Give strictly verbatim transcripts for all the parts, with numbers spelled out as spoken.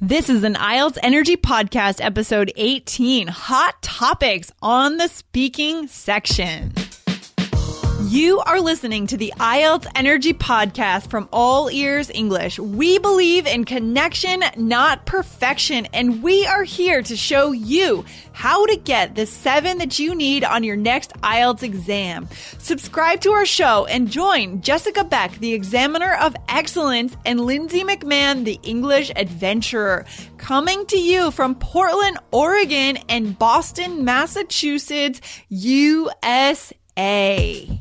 This is an I E L T S Energy Podcast, episode eighteen, Hot Topics on the Speaking section. You are listening to the I E L T S Energy Podcast from All Ears English. We believe in connection, not perfection, and we are here to show you how to get the seven that you need on your next I E L T S exam. Subscribe to our show and join Jessica Beck, the Examiner of Excellence, and Lindsay McMahon, the English Adventurer, coming to you from Portland, Oregon, and Boston, Massachusetts, U S A.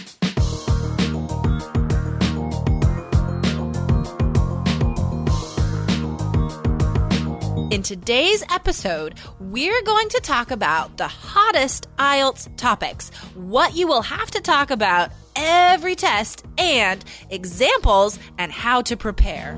In today's episode, we're going to talk about the hottest I E L T S topics, what you will have to talk about every test, and examples and how to prepare.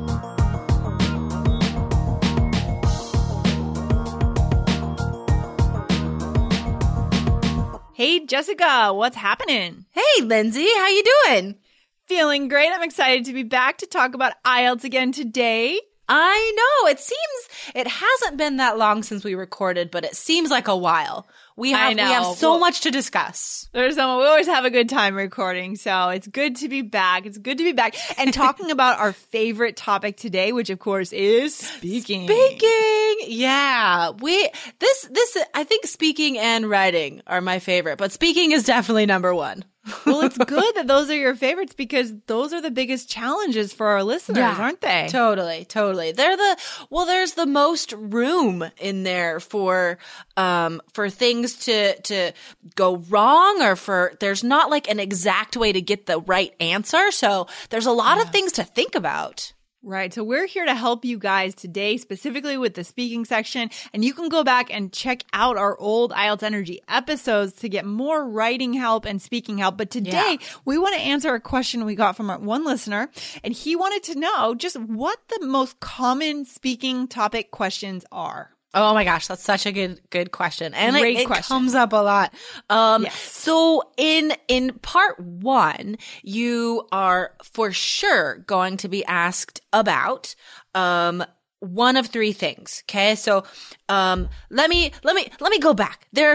Hey, Jessica, what's happening? Hey, Lindsay, how you doing? Feeling great. I'm excited to be back to talk about I E L T S again today. I know. It seems it hasn't been that long since we recorded, but it seems like a while. We have, I know. We have so well, much to discuss. There's no, we always have a good time recording, so it's good to be back. It's good to be back and talking about our favorite topic today, which of course is speaking. Speaking, yeah. We this this I think speaking and writing are my favorite, but speaking is definitely number one. Well, it's good that those are your favorites because those are the biggest challenges for our listeners, yeah, aren't they? Totally, totally. They're the well, there's the most room in there for um for things to to go wrong, or for there's not like an exact way to get the right answer. So there's a lot yeah. of things to think about. Right. So we're here to help you guys today, specifically with the speaking section. And you can go back and check out our old I E L T S Energy episodes to get more writing help and speaking help. But today yeah. we want to answer a question we got from our one listener. And he wanted to know just what the most common speaking topic questions are. Oh my gosh, that's such a good good question. And Great it, it question. comes up a lot. Um yes. so in in part one, you are for sure going to be asked about um one of three things. Okay? So um let me let me let me go back. There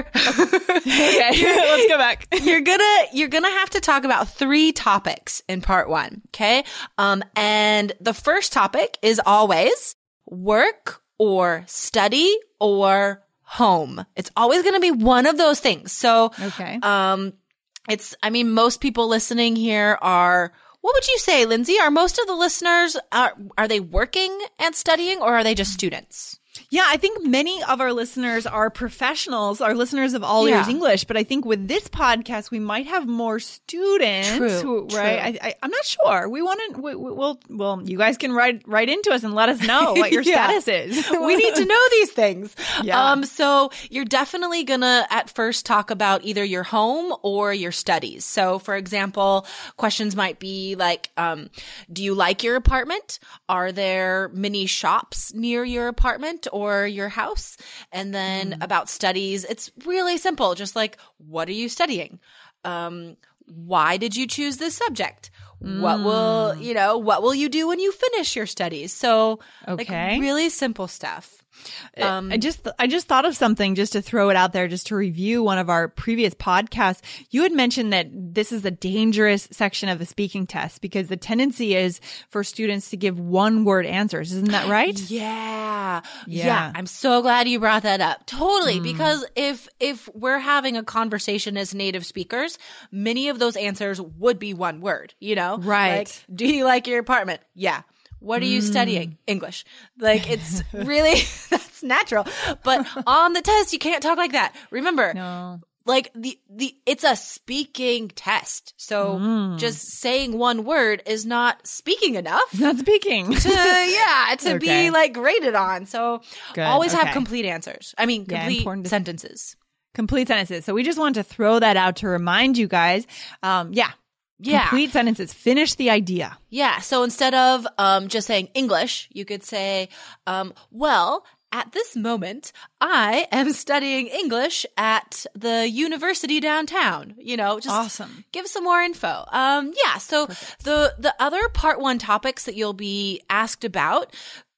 Okay, let's go back. You're gonna you're gonna have to talk about three topics in part one. Okay? Um and the first topic is always work or study or home. It's always going to be one of those things. So, okay. um, it's, I mean, most people listening here are, what would you say, Lindsay? Are most of the listeners, are, are they working and studying, or are they just students? Yeah, I think many of our listeners are professionals, are listeners of All Yeah. Ears English. But I think with this podcast, we might have more students. True, who, true. right? I, I, I'm not sure. We want to. We, we, we'll. Well, you guys can write write into us and let us know what your Yeah. status is. We need to know these things. Yeah. Um, so you're definitely gonna at first talk about either your home or your studies. So for example, questions might be like, um, do you like your apartment? Are there many shops near your apartment or your house? And then mm. about studies, it's really simple. Just like, what are you studying? Um, why did you choose this subject? Mm. What will, you know, what will you do when you finish your studies? So okay. like really simple stuff. Um, I just I just thought of something just to throw it out there, just to review one of our previous podcasts. You had mentioned that this is a dangerous section of the speaking test because the tendency is for students to give one word answers. Isn't that right? Yeah. Yeah. Yeah. I'm so glad you brought that up. Totally. Mm. Because if if we're having a conversation as native speakers, many of those answers would be one word, you know? Right. Like, do you like your apartment? Yeah. What are you Mm. studying? English. Like, it's really, that's natural. But on the test, you can't talk like that. Remember, No. like the, the, it's a speaking test. So Mm. just saying one word is not speaking enough Not speaking. to, yeah, to Okay. be like graded on. So Good. always Okay. have complete answers. I mean, Yeah, complete important to- sentences. Complete sentences. So we just wanted to throw that out to remind you guys. Um, yeah. Yeah. Complete sentences. Finish the idea. Yeah. So instead of um, just saying English, you could say, um, well, at this moment, I am studying English at the university downtown. You know, just Awesome. give some more info. Um, yeah. So Perfect. the the other part one topics that you'll be asked about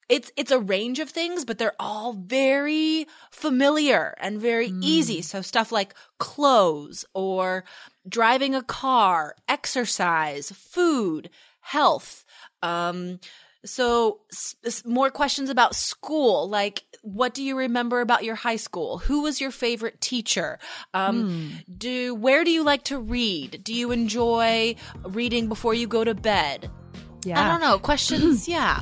it's it's a range of things, but they're all very familiar and very mm. easy. So stuff like clothes or driving a car, exercise, food, health. Um, so s- more questions about school, like what do you remember about your high school? Who was your favorite teacher? Um, mm. do where do you like to read? Do you enjoy reading before you go to bed? Yeah. I don't know. Questions, yeah.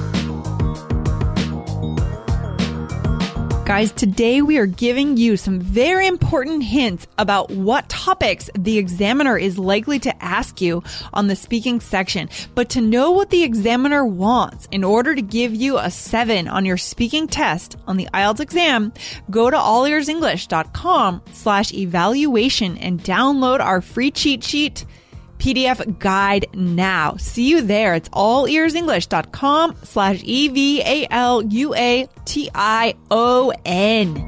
Guys, today we are giving you some very important hints about what topics the examiner is likely to ask you on the speaking section. But to know what the examiner wants in order to give you a seven on your speaking test on the I E L T S exam, go to allearsenglish.com slash evaluation and download our free cheat sheet P D F guide now. See you there. It's allearsenglish.com slash E V A L U A T I O N.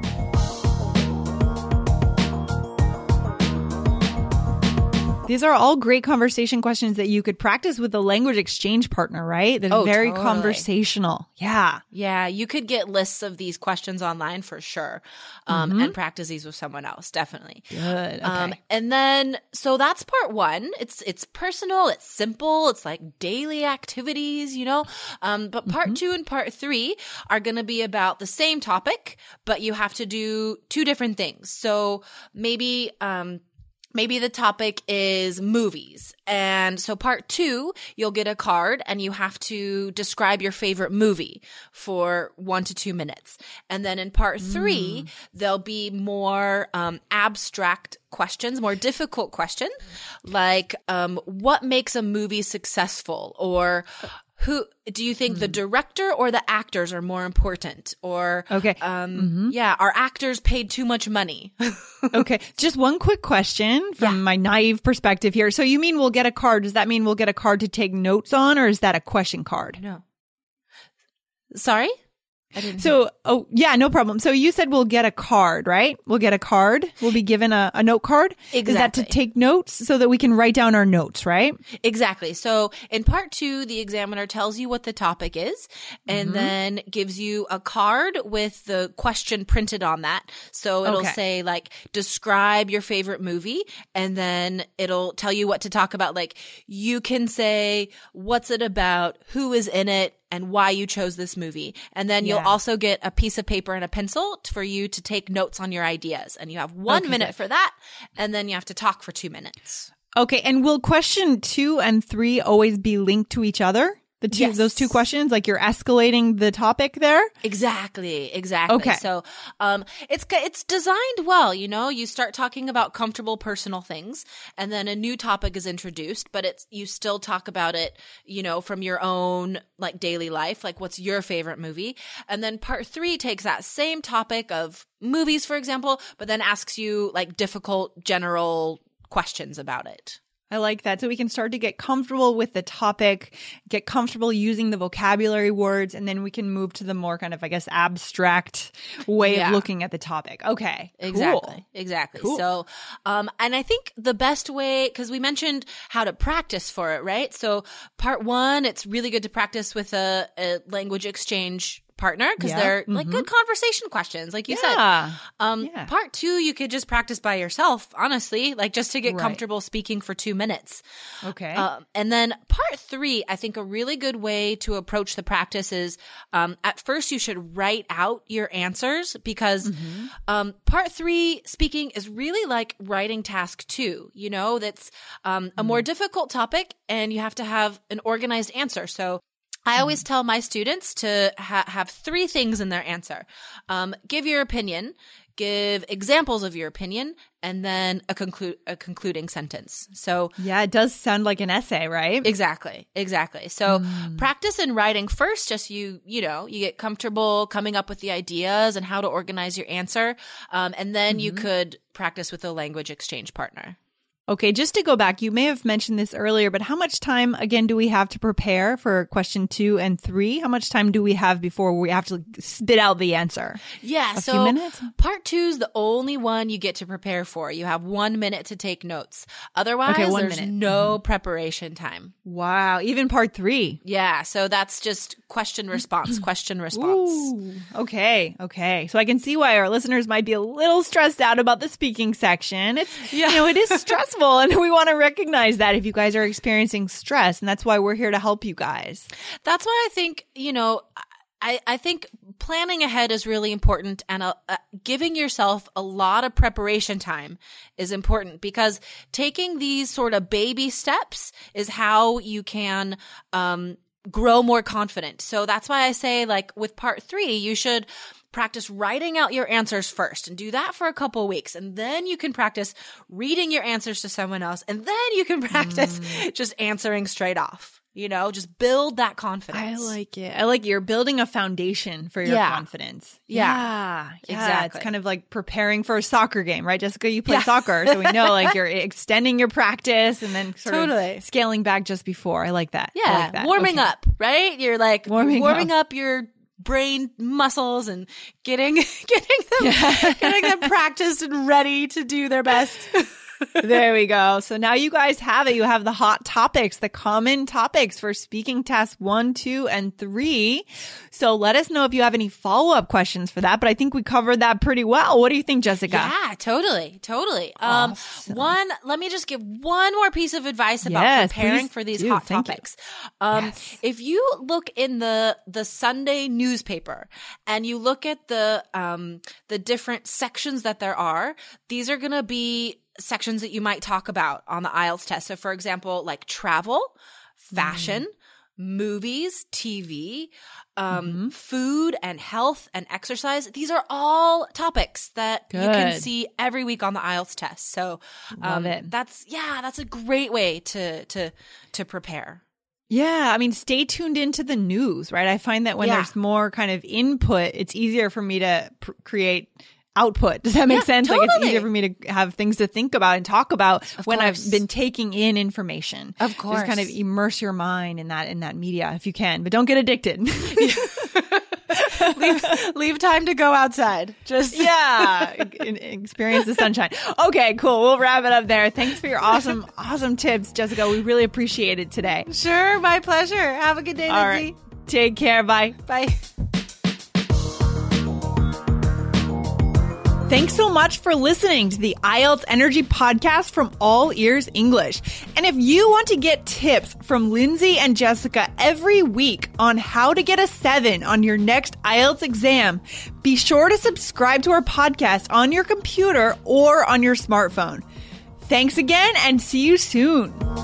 These are all great conversation questions that you could practice with a language exchange partner, right? They're oh, very totally. conversational. Yeah. Yeah. You could get lists of these questions online for sure. Um, mm-hmm. and practice these with someone else. Definitely. Good. Okay. Um, and then, so that's part one. It's, it's personal. It's simple. It's like daily activities, you know? Um, but part mm-hmm. two and part three are going to be about the same topic, but you have to do two different things. So maybe, um, Maybe the topic is movies. And so part two, you'll get a card and you have to describe your favorite movie for one to two minutes. And then in part three, mm. there'll be more um, abstract questions, more difficult questions, like um, what makes a movie successful? Or who do you think mm. the director or the actors are more important? Or okay, um, mm-hmm. yeah, are actors paid too much money? Okay, just one quick question from yeah. my naive perspective here. So you mean we'll get a card? Does that mean we'll get a card to take notes on, or is that a question card? No. Sorry? I didn't so, hear. oh, yeah, no problem. So you said we'll get a card, right? We'll get a card. We'll be given a, a note card. Exactly. Is that to take notes so that we can write down our notes, right? Exactly. So in part two, the examiner tells you what the topic is and mm-hmm. then gives you a card with the question printed on that. So it'll okay. say like, describe your favorite movie. And then it'll tell you what to talk about. Like you can say, what's it about? Who is in it? And why you chose this movie. And then you'll yeah. also get a piece of paper and a pencil for you to take notes on your ideas. And you have one okay. minute for that. And then you have to talk for two minutes. Okay. And will question two and three always be linked to each other? The two, yes. those two questions, like you're escalating the topic there? Exactly. Exactly. Okay. So, um, it's, it's designed well, you know, you start talking about comfortable personal things and then a new topic is introduced, but it's, you still talk about it, you know, from your own like daily life, like what's your favorite movie? And then part three takes that same topic of movies, for example, but then asks you like difficult general questions about it. I like that. So we can start to get comfortable with the topic, get comfortable using the vocabulary words, and then we can move to the more kind of, I guess, abstract way yeah. of looking at the topic. Okay. Exactly. Cool. Exactly. Cool. So, um, and I think the best way, because we mentioned how to practice for it, right? So part one, it's really good to practice with a, a language exchange partner because yeah. they're like mm-hmm. good conversation questions, like you yeah. said. Um, yeah. Part two, you could just practice by yourself, honestly, like just to get right. comfortable speaking for two minutes. Okay. Um, and then part three, I think a really good way to approach the practice is um, at first you should write out your answers because mm-hmm. um, part three speaking is really like writing task two, you know, that's um, a mm-hmm. more difficult topic and you have to have an organized answer. So I always tell my students to ha- have three things in their answer. Um, give your opinion, give examples of your opinion, and then a, conclu- a concluding sentence. So yeah, it does sound like an essay, right? Exactly. Exactly. So mm. practice in writing first, just you, you know, you get comfortable coming up with the ideas and how to organize your answer. Um, and then mm-hmm. you could practice with a language exchange partner. Okay, just to go back, you may have mentioned this earlier, but how much time, again, do we have to prepare for question two and three? How much time do we have before we have to spit out the answer? Yeah, A so few minutes? part two is the only one you get to prepare for. You have one minute to take notes. Otherwise, Okay, one there's minute. no preparation time. Wow, even part three. Yeah, so that's just question response, question response. Ooh, okay, okay. So I can see why our listeners might be a little stressed out about the speaking section. It's, Yeah. you know, it is stressful, and we want to recognize that if you guys are experiencing stress, and that's why we're here to help you guys. That's why I think, you know, I, I think planning ahead is really important, and uh, uh, giving yourself a lot of preparation time is important, because taking these sort of baby steps is how you can um, grow more confident. So that's why I say, like, with part three, you should practice writing out your answers first and do that for a couple of weeks. And then you can practice reading your answers to someone else. And then you can practice mm. just answering straight off. You know, just build that confidence. I like it. I like it. You're building a foundation for your Yeah. confidence. Yeah. Yeah. Yeah. Exactly. It's kind of like preparing for a soccer game, right? Jessica, you play Yeah. soccer. So we know like you're extending your practice and then sort Totally. of scaling back just before. I like that. I Yeah. like that. Warming Okay. up, right? You're like Warming warming, up. up. your brain muscles and getting getting them getting them practiced and ready to do their best. There we go. So now you guys have it. You have the hot topics, the common topics for speaking tasks one, two, and three. So let us know if you have any follow-up questions for that. But I think we covered that pretty well. What do you think, Jessica? Yeah, totally, totally. Um, Awesome. one, let me just give one more piece of advice about Yes, preparing please for these do. hot Thank you. topics. Um, Yes. If you look in the the Sunday newspaper and you look at the um the different sections that there are, these are going to be sections that you might talk about on the I E L T S test. So, for example, like travel, fashion, mm. movies, T V, um, mm-hmm. food and health and exercise. These are all topics that Good. you can see every week on the I E L T S test. So, um, Love it. that's, yeah, that's a great way to, to, to prepare. Yeah. I mean, stay tuned into the news, right? I find that when Yeah. there's more kind of input, it's easier for me to pr- create output. Does that make Yeah, sense? Like it's totally. easier for me to have things to think about and talk about Of when course. I've been taking in information. Of course. Just kind of immerse your mind in that, in that media if you can, but don't get addicted. leave, leave time to go outside. Just yeah. e- experience the sunshine. Okay, cool. We'll wrap it up there. Thanks for your awesome, awesome tips, Jessica. We really appreciate it today. Sure. My pleasure. Have a good day, All Lindsay. right. Take care. Bye. Bye. Thanks so much for listening to the I E L T S Energy Podcast from All Ears English. And if you want to get tips from Lindsay and Jessica every week on how to get a seven on your next I E L T S exam, be sure to subscribe to our podcast on your computer or on your smartphone. Thanks again and see you soon.